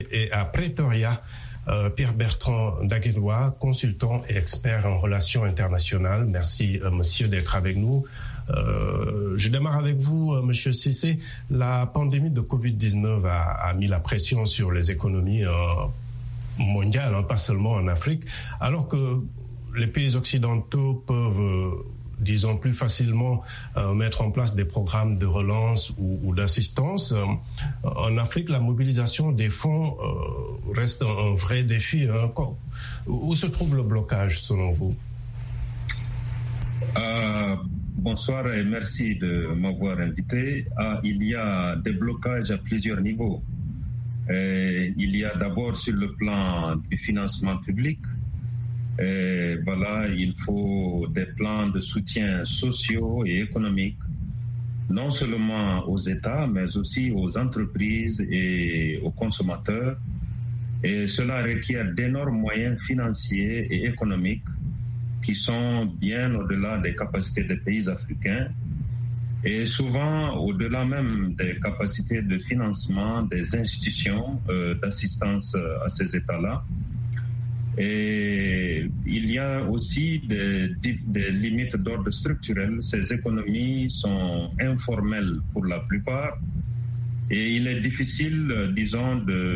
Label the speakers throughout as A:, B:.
A: Et à Pretoria, Pierre-Bertrand Daguenois, consultant et expert en relations internationales. Merci, monsieur, d'être avec nous. Je démarre avec vous, monsieur Cissé. La pandémie de Covid-19 a mis la pression sur les économies mondiales, pas seulement en Afrique, alors que les pays occidentaux peuvent, disons, plus facilement mettre en place des programmes de relance ou d'assistance. En Afrique, la mobilisation des fonds reste un vrai défi. Où se trouve le blocage, selon vous?
B: Bonsoir et merci de m'avoir invité. Il y a des blocages à plusieurs niveaux. Il y a d'abord sur le plan du financement public. Il faut des plans de soutien sociaux et économiques, non seulement aux États, mais aussi aux entreprises et aux consommateurs. Et cela requiert d'énormes moyens financiers et économiques qui sont bien au-delà des capacités des pays africains et souvent au-delà même des capacités de financement des institutions d'assistance à ces États-là. Et il y a aussi des limites d'ordre structurel. Ces économies sont informelles pour la plupart et il est difficile, disons,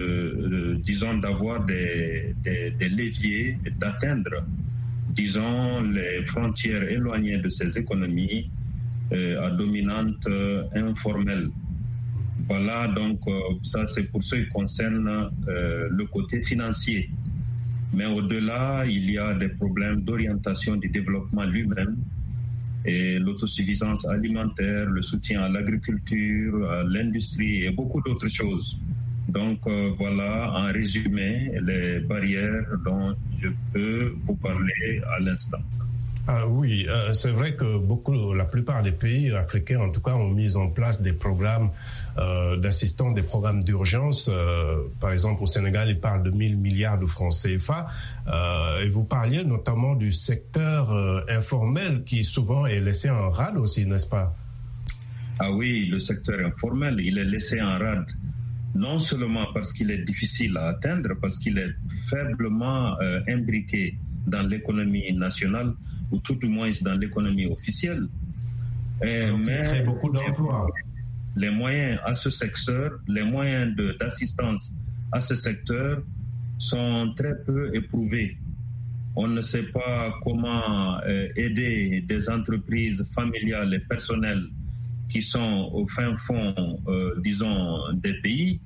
B: d'avoir des leviers, d'atteindre, disons, les frontières éloignées de ces économies à dominante informelle. Voilà, donc ça c'est pour ce qui concerne le côté financier. Mais au-delà, il y a des problèmes d'orientation du développement lui-même et l'autosuffisance alimentaire, le soutien à l'agriculture, à l'industrie et beaucoup d'autres choses. Donc voilà, en résumé, les barrières dont je peux vous parler à l'instant.
A: Oui, c'est vrai que la plupart des pays africains, en tout cas, ont mis en place des programmes d'assistance, des programmes d'urgence. Par exemple, au Sénégal, ils parlent de 1000 milliards de francs CFA. Et vous parliez notamment du secteur informel qui souvent est laissé en rade aussi, n'est-ce pas?
B: Ah oui, le secteur informel, il est laissé en rade. Non seulement parce qu'il est difficile à atteindre, parce qu'il est faiblement imbriqué dans l'économie nationale, ou tout du moins dans l'économie officielle.
A: Mais il crée beaucoup d'emplois.
B: Les moyens à ce secteur, les moyens d'assistance à ce secteur sont très peu éprouvés. On ne sait pas comment aider des entreprises familiales et personnelles qui sont au fin fond, disons, des pays.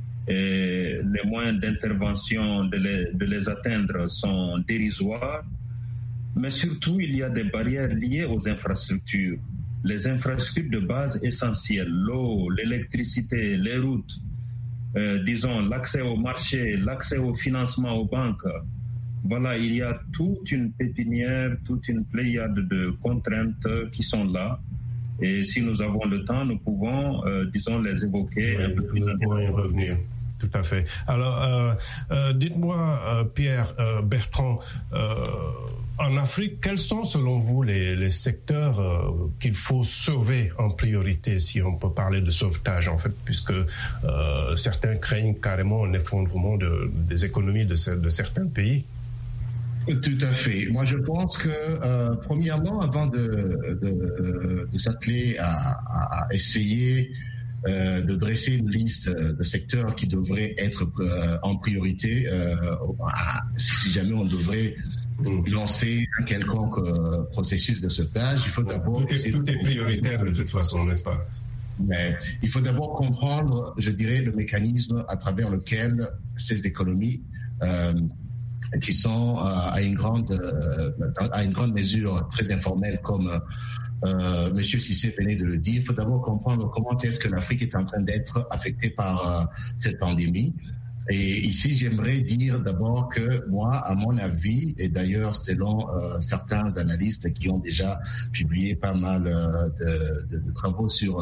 B: Et les moyens d'intervention de les atteindre sont dérisoires. Mais surtout, il y a des barrières liées aux infrastructures. Les infrastructures de base essentielles, l'eau, l'électricité, les routes, disons l'accès au marché, l'accès au financement aux banques. Voilà, il y a toute une pépinière, toute une pléiade de contraintes qui sont là. Et si nous avons le temps, nous pouvons, disons, les évoquer un peu plus.
A: Nous pourrons y revenir. Tout à fait. Alors, dites-moi, Pierre Bertrand, en Afrique, quels sont selon vous les secteurs qu'il faut sauver en priorité, si on peut parler de sauvetage en fait, puisque certains craignent carrément un effondrement des économies de certains pays?
C: Tout à fait. Moi, je pense que, premièrement, avant de s'atteler à essayer de dresser une liste de secteurs qui devraient être en priorité, si jamais on devrait lancer un quelconque processus de sauvetage, il faut d'abord...
A: Tout est prioritaire de toute façon, n'est-ce pas?
C: Mais il faut d'abord comprendre, je dirais, le mécanisme à travers lequel ces économies qui sont à une grande mesure très informelle, comme Monsieur Cissé venait de le dire. Il faut d'abord comprendre comment est-ce que l'Afrique est en train d'être affectée par cette pandémie. Et ici, j'aimerais dire d'abord que moi, à mon avis, et d'ailleurs selon certains analystes qui ont déjà publié pas mal de travaux sur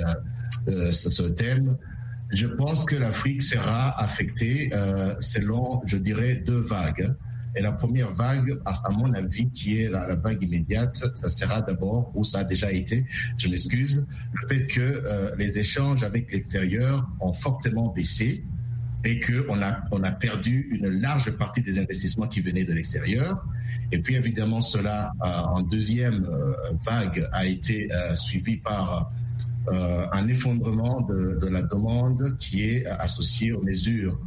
C: ce thème, je pense que l'Afrique sera affectée selon, je dirais, 2 vagues. Et la première vague, à mon avis, qui est la vague immédiate, ça sera d'abord, ou ça a déjà été, je m'excuse, le fait que les échanges avec l'extérieur ont fortement baissé. et qu'on a perdu une large partie des investissements qui venaient de l'extérieur. Et puis évidemment, cela en deuxième vague a été suivi par un effondrement de la demande qui est associé aux mesures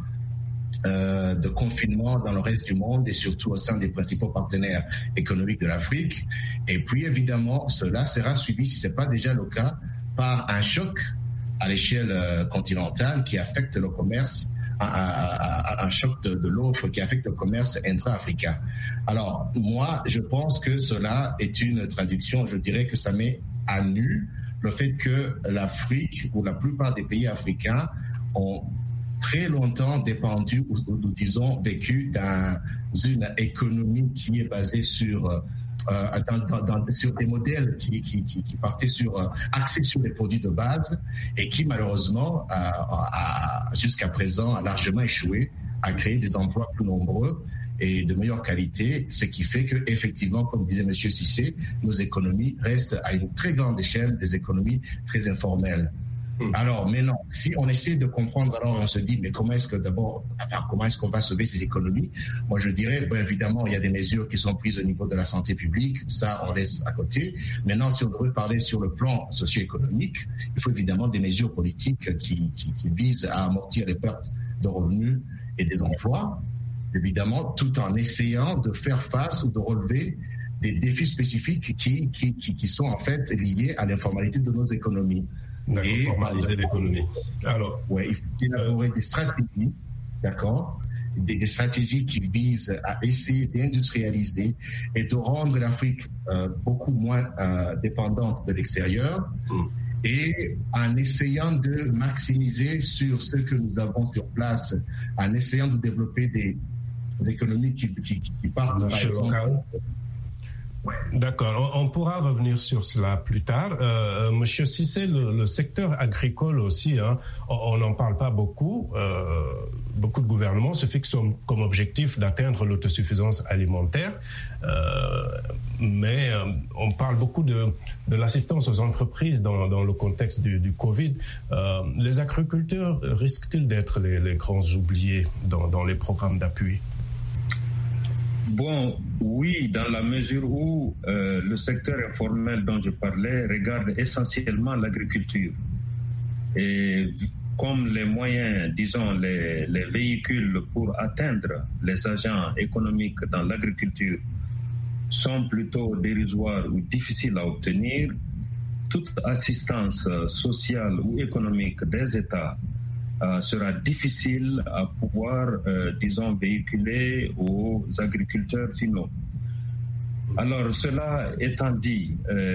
C: de confinement dans le reste du monde et surtout au sein des principaux partenaires économiques de l'Afrique. Et puis évidemment, cela sera suivi, si ce n'est pas déjà le cas, par un choc à l'échelle continentale qui affecte le commerce, un choc de l'autre qui affecte le commerce intra-africain. Alors moi, je pense que cela est une traduction, je dirais que ça met à nu le fait que l'Afrique ou la plupart des pays africains ont très longtemps dépendu ou disons vécu dans une économie qui est basée sur des modèles qui partaient axés sur les produits de base et qui malheureusement jusqu'à présent a largement échoué à créer des emplois plus nombreux et de meilleure qualité, ce qui fait que effectivement, comme disait M. Cissé, nos économies restent à une très grande échelle des économies très informelles. Alors maintenant, si on essaie de comprendre, alors on se dit, mais comment est-ce qu'on va sauver ces économies? Moi, je dirais, évidemment, il y a des mesures qui sont prises au niveau de la santé publique, ça, on laisse à côté. Maintenant, si on devrait parler sur le plan socio-économique, il faut évidemment des mesures politiques qui visent à amortir les pertes de revenus et des emplois, évidemment, tout en essayant de faire face ou de relever des défis spécifiques qui sont en fait liés à l'informalité de nos économies.
A: Et formaliser l'économie. Alors,
C: il faut élaborer des stratégies, d'accord, des stratégies qui visent à essayer d'industrialiser et de rendre l'Afrique beaucoup moins dépendante de l'extérieur, et en essayant de maximiser sur ce que nous avons sur place, en essayant de développer des économies qui partent par exemple.
A: D'accord, on pourra revenir sur cela plus tard. Monsieur Cissé, le secteur agricole aussi, on n'en parle pas beaucoup. Beaucoup de gouvernements se fixent comme objectif d'atteindre l'autosuffisance alimentaire, mais on parle beaucoup de l'assistance aux entreprises dans le contexte du Covid. Les agriculteurs risquent-ils d'être les grands oubliés dans les programmes d'appui?
B: Bon, oui, dans la mesure où le secteur informel dont je parlais regarde essentiellement l'agriculture. Et comme les moyens, disons, les véhicules pour atteindre les agents économiques dans l'agriculture sont plutôt dérisoires ou difficiles à obtenir, toute assistance sociale ou économique des États sera difficile à pouvoir, disons, véhiculer aux agriculteurs finaux. Alors, cela étant dit,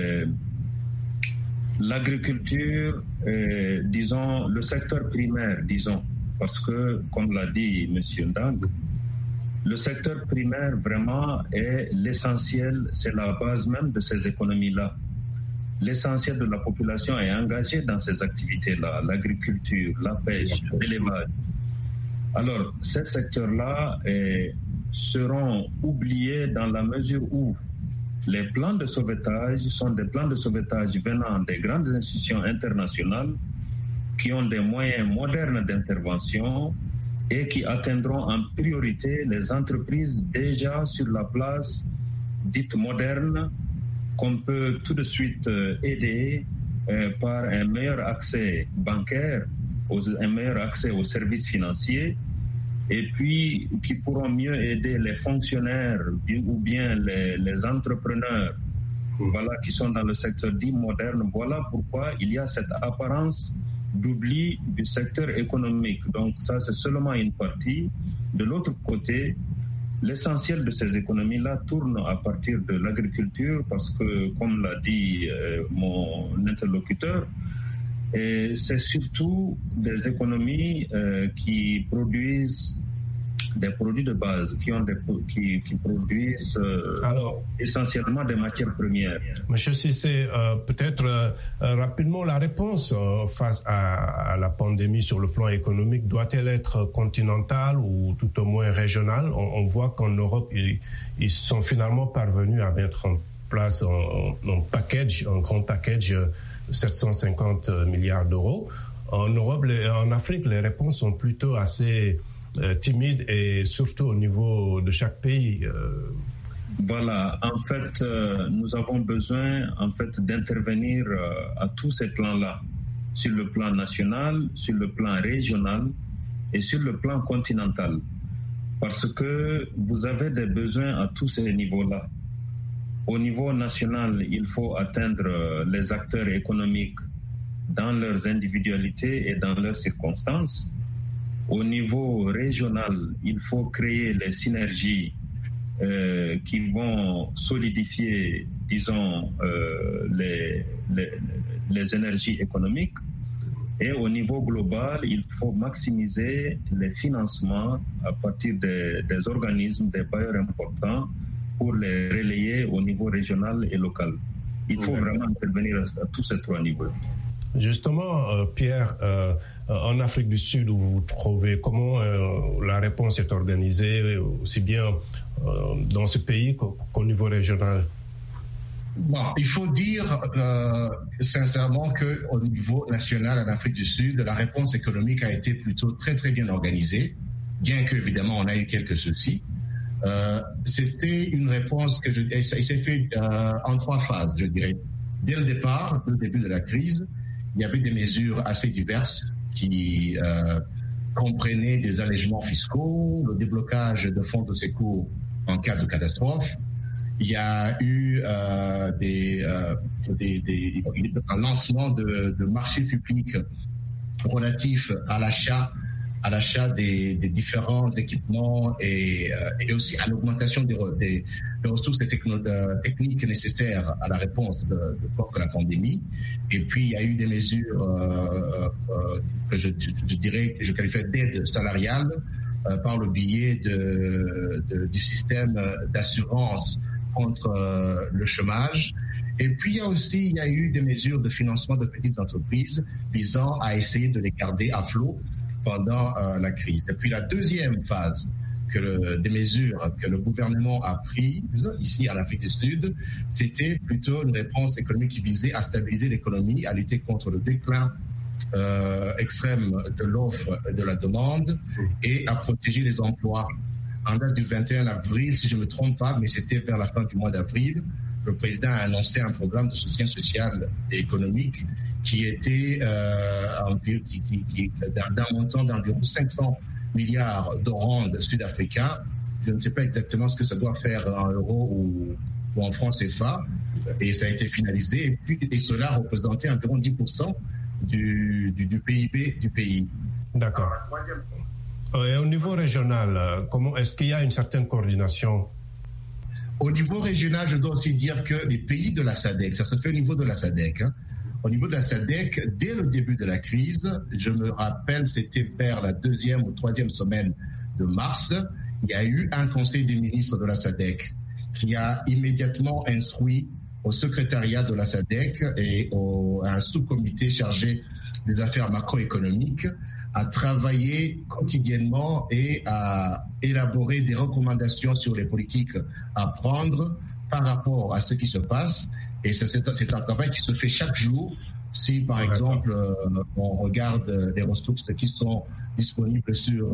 B: l'agriculture, disons, le secteur primaire, disons, parce que, comme l'a dit M. Ndang, le secteur primaire vraiment est l'essentiel, c'est la base même de ces économies-là. L'essentiel de la population est engagée dans ces activités-là, l'agriculture, la pêche, l'élevage. Alors, ces secteurs-là seront oubliés dans la mesure où les plans de sauvetage sont des plans de sauvetage venant des grandes institutions internationales qui ont des moyens modernes d'intervention et qui atteindront en priorité les entreprises déjà sur la place dite moderne, qu'on peut tout de suite aider par un meilleur accès bancaire, un meilleur accès aux services financiers, et puis qui pourront mieux aider les fonctionnaires ou bien les entrepreneurs, voilà, qui sont dans le secteur dit moderne. Voilà pourquoi il y a cette apparence d'oubli du secteur économique. Donc ça, c'est seulement une partie. De l'autre côté, l'essentiel de ces économies-là tourne à partir de l'agriculture parce que, comme l'a dit mon interlocuteur, c'est surtout des économies qui produisent des produits de base, qui produisent essentiellement des matières premières.
A: Monsieur Cissé, peut-être rapidement la réponse face à la pandémie sur le plan économique doit-elle être continentale ou tout au moins régionale? On voit qu'en Europe, ils sont finalement parvenus à mettre en place un grand package, 750 milliards d'euros. En Europe, en Afrique, les réponses sont plutôt assez timides et surtout au niveau de chaque pays.
B: Voilà, en fait, nous avons besoin d'intervenir à tous ces plans-là, sur le plan national, sur le plan régional et sur le plan continental. Parce que vous avez des besoins à tous ces niveaux-là. Au niveau national, il faut atteindre les acteurs économiques dans leurs individualités et dans leurs circonstances. Au niveau régional, il faut créer les synergies qui vont solidifier, disons, les énergies économiques. Et au niveau global, il faut maximiser les financements à partir des organismes, des bailleurs importants pour les relayer au niveau régional et local. Il faut vraiment intervenir à tous ces trois niveaux.
A: Justement, Pierre, en Afrique du Sud où vous vous trouvez, comment la réponse est organisée, aussi bien dans ce pays qu'au niveau régional?
C: Bon, il faut dire sincèrement qu'au niveau national en Afrique du Sud, la réponse économique a été plutôt très très bien organisée, bien qu'évidemment on a eu quelques soucis. C'était une réponse il s'est fait en trois phases, je dirais. Dès le départ, dès le début de la crise, il y avait des mesures assez diverses qui comprenaient des allègements fiscaux, le déblocage de fonds de secours en cas de catastrophe. Il y a eu un lancement de marchés publics relatifs à l'achat des différents équipements et aussi à l'augmentation des ressources techniques nécessaires à la réponse contre la pandémie. Et puis, il y a eu des mesures que je dirais que je qualifie d'aide salariale par le biais du système d'assurance contre le chômage. Et puis, il y a eu des mesures de financement de petites entreprises visant à essayer de les garder à flot pendant la crise. Et puis, la deuxième phase des mesures que le gouvernement a prises ici en Afrique du Sud, c'était plutôt une réponse économique qui visait à stabiliser l'économie, à lutter contre le déclin extrême de l'offre et de la demande et à protéger les emplois. En date du 21 avril, si je ne me trompe pas, mais c'était vers la fin du mois d'avril, le président a annoncé un programme de soutien social et économique qui était d'un montant d'environ 500 milliards de rand sud-africains. Je ne sais pas exactement ce que ça doit faire en euros ou en francs CFA, et ça a été finalisé. Et cela représentait environ 10% du PIB du pays.
A: D'accord. Et au niveau régional, est-ce qu'il y a une certaine coordination?
C: Au niveau régional, je dois aussi dire que les pays de la SADC, ça se fait au niveau de la SADC. Au niveau de la SADC, dès le début de la crise, je me rappelle, c'était vers la 2e ou 3e semaine de mars, il y a eu un conseil des ministres de la SADC qui a immédiatement instruit au secrétariat de la SADC et à un sous-comité chargé des affaires macroéconomiques à travailler quotidiennement et à élaborer des recommandations sur les politiques à prendre par rapport à ce qui se passe. Et c'est un travail qui se fait chaque jour. Si, par exemple, on regarde les ressources qui sont disponibles sur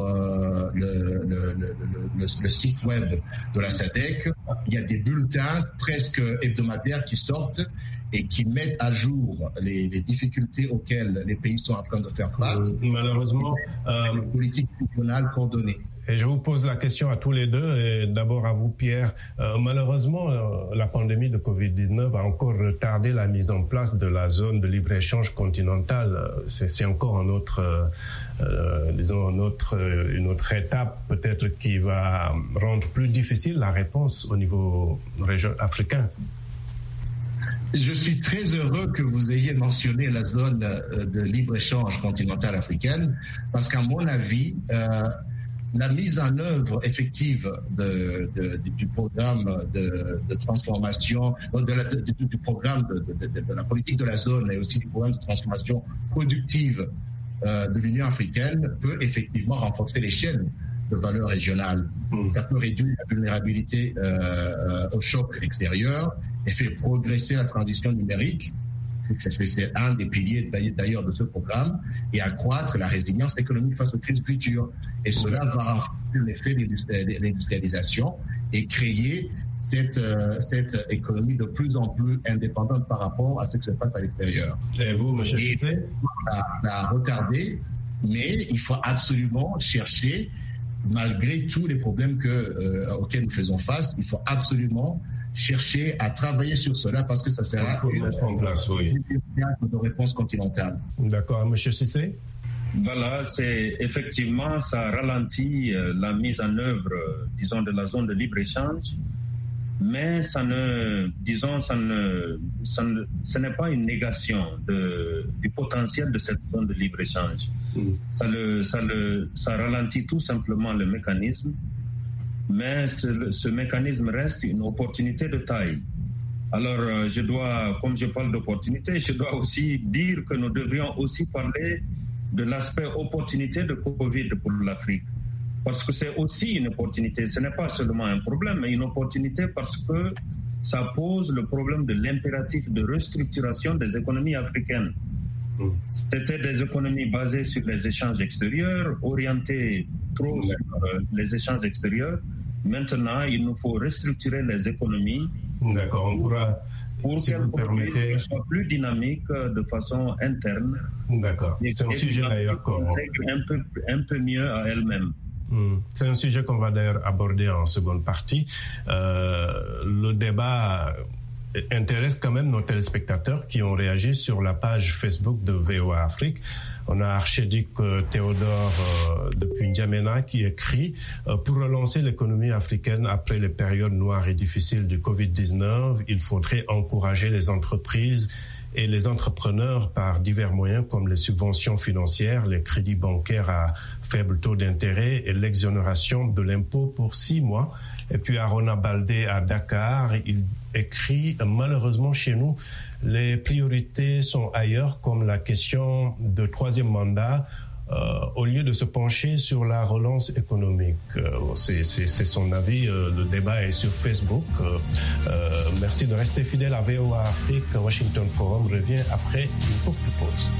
C: le site web de la SADC, il y a des bulletins presque hebdomadaires qui sortent et qui mettent à jour les difficultés auxquelles les pays sont en train de faire face.
A: Malheureusement,
C: une politique régionale coordonnée.
A: Et je vous pose la question à tous les deux, et d'abord à vous, Pierre. Malheureusement, la pandémie de Covid-19 a encore retardé la mise en place de la zone de libre-échange continentale. C'est encore une autre étape peut-être qui va rendre plus difficile la réponse au niveau africain.
C: Je suis très heureux que vous ayez mentionné la zone de libre-échange continentale africaine, parce qu'à mon avis, la mise en œuvre effective du programme de transformation, du programme de la politique de la zone et aussi du programme de transformation productive de l'Union africaine peut effectivement renforcer les chaînes de valeur régionale. Ça peut réduire la vulnérabilité au choc extérieur et faire progresser la transition numérique. c'est un des piliers d'ailleurs de ce programme, et accroître la résilience économique face aux crises futures. Et cela va renforcer l'effet de l'industrialisation et créer cette économie de plus en plus indépendante par rapport à ce qui se passe à l'extérieur.
A: Et vous, M. Cissé?
C: Ça a retardé, mais il faut absolument chercher, malgré tous les problèmes auxquels nous faisons face, il faut absolument chercher à travailler sur cela parce que ça sera une réponse continentale.
A: D'accord. M. Cissé?
B: Voilà, c'est effectivement, ça ralentit la mise en œuvre, disons, de la zone de libre-échange, mais ce n'est pas une négation du potentiel de cette zone de libre-échange. Ça ralentit tout simplement le mécanisme, mais ce mécanisme reste une opportunité de taille. Alors, comme je parle d'opportunité, je dois aussi dire que nous devrions aussi parler de l'aspect opportunité de Covid pour l'Afrique. Parce que c'est aussi une opportunité, ce n'est pas seulement un problème, mais une opportunité parce que ça pose le problème de l'impératif de restructuration des économies africaines. C'était des économies basées sur les échanges extérieurs, orientées trop sur les échanges extérieurs. Maintenant, il nous faut restructurer les économies.
A: D'accord, on pourra,
B: pour
A: si
B: qu'elles
A: vous permettez,
B: soient plus dynamiques de façon interne.
A: D'accord, c'est un sujet d'ailleurs qu'on
B: un peu mieux à elles-mêmes.
A: C'est un sujet qu'on va d'ailleurs aborder en seconde partie. Le débat intéresse quand même nos téléspectateurs qui ont réagi sur la page Facebook de VOA Afrique. On a Archiduc Théodore depuis N'Djamena qui écrit pour relancer l'économie africaine après les périodes noires et difficiles du Covid-19, il faudrait encourager les entreprises et les entrepreneurs par divers moyens comme les subventions financières, les crédits bancaires à faible taux d'intérêt et l'exonération de l'impôt pour 6 mois. Et puis Arona Baldé à Dakar, il écrit « Malheureusement chez nous, les priorités sont ailleurs comme la question de 3e mandat au lieu de se pencher sur la relance économique. » C'est son avis. Le débat est sur Facebook. Merci de rester fidèle à VOA Afrique. Washington Forum revient après une courte pause.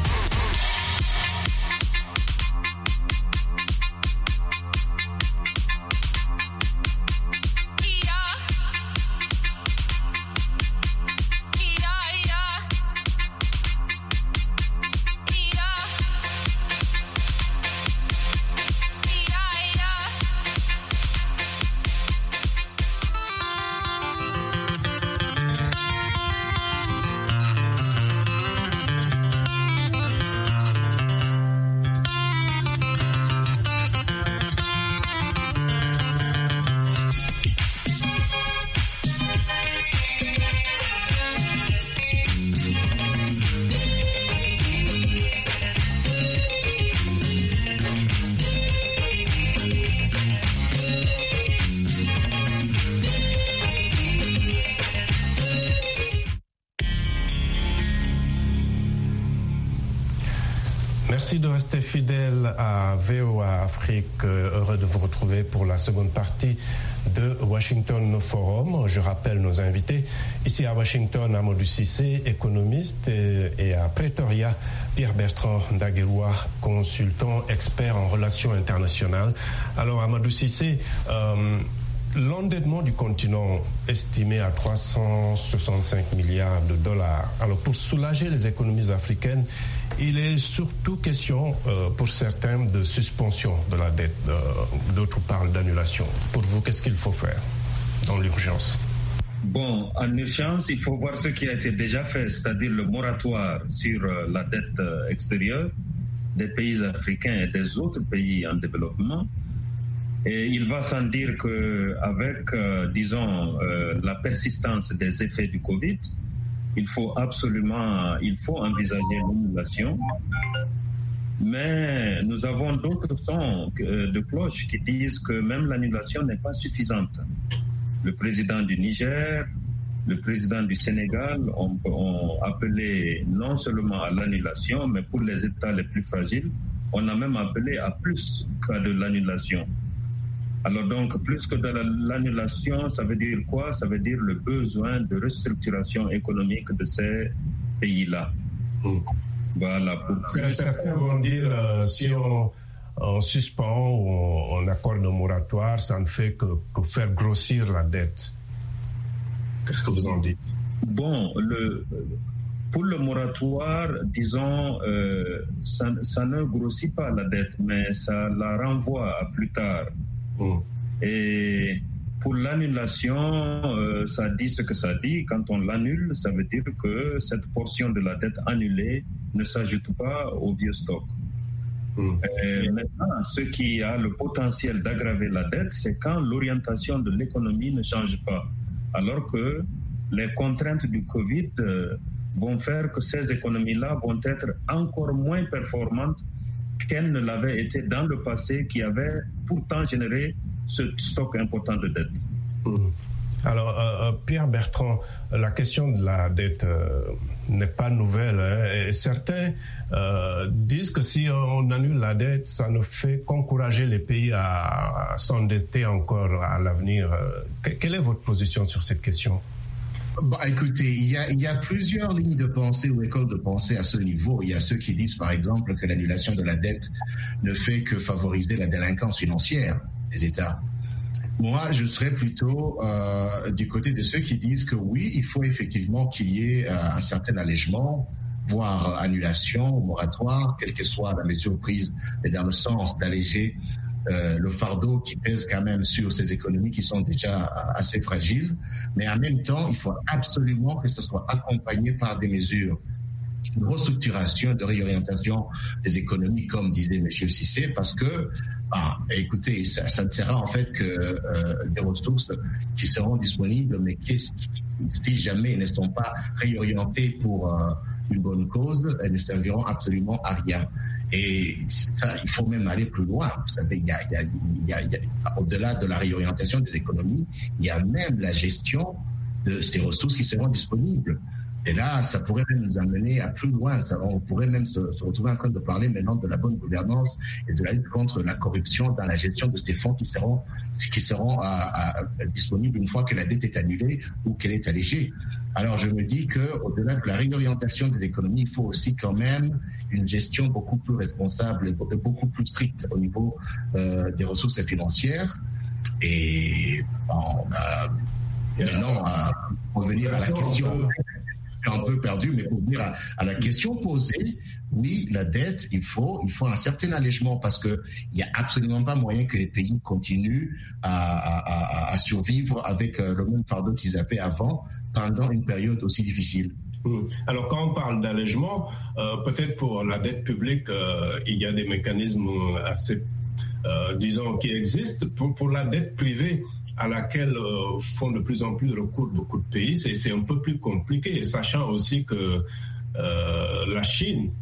A: Merci de rester fidèle à VOA Afrique. Heureux de vous retrouver pour la seconde partie de Washington Forum. Je rappelle nos invités. Ici à Washington, Amadou Cissé, économiste, et à Pretoria, Pierre-Bertrand Ndagueloua, consultant, expert en relations internationales. Alors Amadou Cissé, l'endettement du continent estimé à 365 milliards de dollars. Alors pour soulager les économies africaines, il est surtout question pour certains de suspension de la dette. D'autres parlent d'annulation. Pour vous, qu'est-ce qu'il faut faire dans l'urgence?
B: Bon, en urgence, il faut voir ce qui a été déjà fait, c'est-à-dire le moratoire sur la dette extérieure des pays africains et des autres pays en développement. Et il va sans dire qu'avec, disons, la persistance des effets du Covid, il faut envisager l'annulation. Mais nous avons d'autres sons de cloche qui disent que même l'annulation n'est pas suffisante. Le président du Niger, le président du Sénégal ont appelé non seulement à l'annulation, mais pour les États les plus fragiles, on a même appelé à plus que de l'annulation. Alors donc, plus que de l'annulation, ça veut dire quoi? Ça veut dire le besoin de restructuration économique de ces pays-là. Voilà.
A: Certains vont dire si on suspend ou on accorde un moratoire, ça ne fait que faire grossir la dette. Qu'est-ce que vous en dites?
B: Bon, pour le moratoire, disons, ça ne grossit pas la dette, mais ça la renvoie à plus tard. Et pour l'annulation, ça dit ce que ça dit. Quand on l'annule, ça veut dire que cette portion de la dette annulée ne s'ajoute pas au vieux stock. Maintenant, ce qui a le potentiel d'aggraver la dette, c'est quand l'orientation de l'économie ne change pas. Alors que les contraintes du Covid vont faire que ces économies-là vont être encore moins performantes qu'elles ne l'avaient été dans le passé, qui avait pourtant généré ce stock important de dette.
A: Alors, Pierre Bertrand, la question de la dette n'est pas nouvelle. Et certains disent que si on annule la dette, ça ne fait qu'encourager les pays à s'endetter encore à l'avenir. Quelle est votre position sur cette question?
C: Écoutez, il y a plusieurs lignes de pensée ou écoles de pensée à ce niveau. Il y a ceux qui disent, par exemple, que l'annulation de la dette ne fait que favoriser la délinquance financière des États. Moi, je serais plutôt du côté de ceux qui disent que oui, il faut effectivement qu'il y ait un certain allègement, voire annulation, moratoire, quelle que soit la mesure prise, mais dans le sens d'alléger le fardeau qui pèse quand même sur ces économies qui sont déjà assez fragiles. Mais en même temps, il faut absolument que ce soit accompagné par des mesures de restructuration, de réorientation des économies, comme disait M. Cissé, parce que, écoutez, ça ne sera en fait que des ressources qui seront disponibles, mais qui, si jamais elles ne sont pas réorientées pour une bonne cause, elles ne serviront absolument à rien. Et ça, il faut même aller plus loin. Vous savez, il y a au-delà de la réorientation des économies, il y a même la gestion de ces ressources qui seront disponibles. Et là, ça pourrait même nous amener à plus loin. On pourrait même se retrouver en train de parler maintenant de la bonne gouvernance et de la lutte contre la corruption dans la gestion de ces fonds qui seront disponibles une fois que la dette est annulée ou qu'elle est allégée. Alors, je me dis qu'au-delà de la réorientation des économies, il faut aussi quand même une gestion beaucoup plus responsable et beaucoup plus stricte au niveau des ressources financières. Et maintenant, pour revenir à la question... un peu perdu, mais pour venir à la question posée, oui, la dette, il faut un certain allègement parce que il y a absolument pas moyen que les pays continuent à survivre avec le même fardeau qu'ils avaient avant pendant une période aussi difficile.
A: Alors, quand on parle d'allègement, peut-être pour la dette publique, il y a des mécanismes assez, disons, qui existent. Pour la dette privée, à laquelle font de plus en plus recours beaucoup de pays, c'est un peu plus compliqué, sachant aussi que la Chine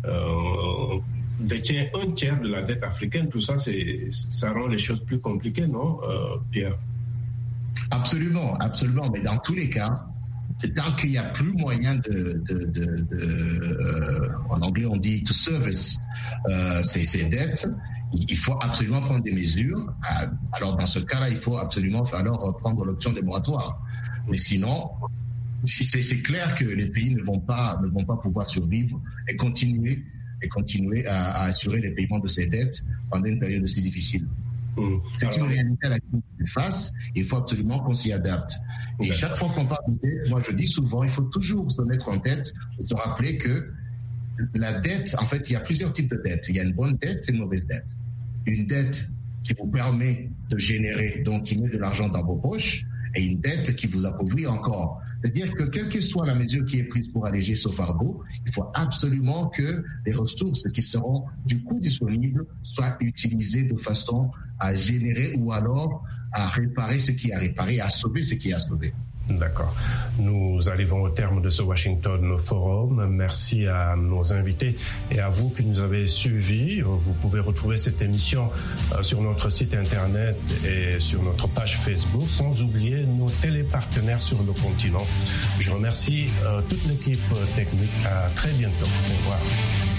A: détient un tiers de la dette africaine. Tout ça, ça rend les choses plus compliquées, non, Pierre? Absolument,
C: absolument. Mais dans tous les cas, tant qu'il n'y a plus moyen en anglais on dit to service ces dettes, il faut absolument prendre des mesures. Alors dans ce cas-là, il faut absolument prendre l'option des moratoires. Mais sinon, c'est clair que les pays ne vont pas pouvoir survivre et continuer à assurer les paiements de ces dettes pendant une période aussi difficile. C'est une réalité à laquelle on fait face. Il faut absolument qu'on s'y adapte. Et chaque fois qu'on parle de dette, moi je dis souvent, il faut toujours se mettre en tête, se rappeler que la dette, en fait, il y a plusieurs types de dettes. Il y a une bonne dette et une mauvaise dette. Une dette qui vous permet de générer, donc qui met de l'argent dans vos poches, et une dette qui vous appauvrit encore. C'est-à-dire que quelle que soit la mesure qui est prise pour alléger ce fardeau, il faut absolument que les ressources qui seront du coup disponibles soient utilisées de façon à générer ou alors à réparer ce qui est à réparer, à sauver ce qui est à sauver.
A: D'accord. Nous arrivons au terme de ce Washington Forum. Merci à nos invités et à vous qui nous avez suivis. Vous pouvez retrouver cette émission sur notre site internet et sur notre page Facebook, sans oublier nos télépartenaires sur le continent. Je remercie toute l'équipe technique. À très bientôt. Au revoir.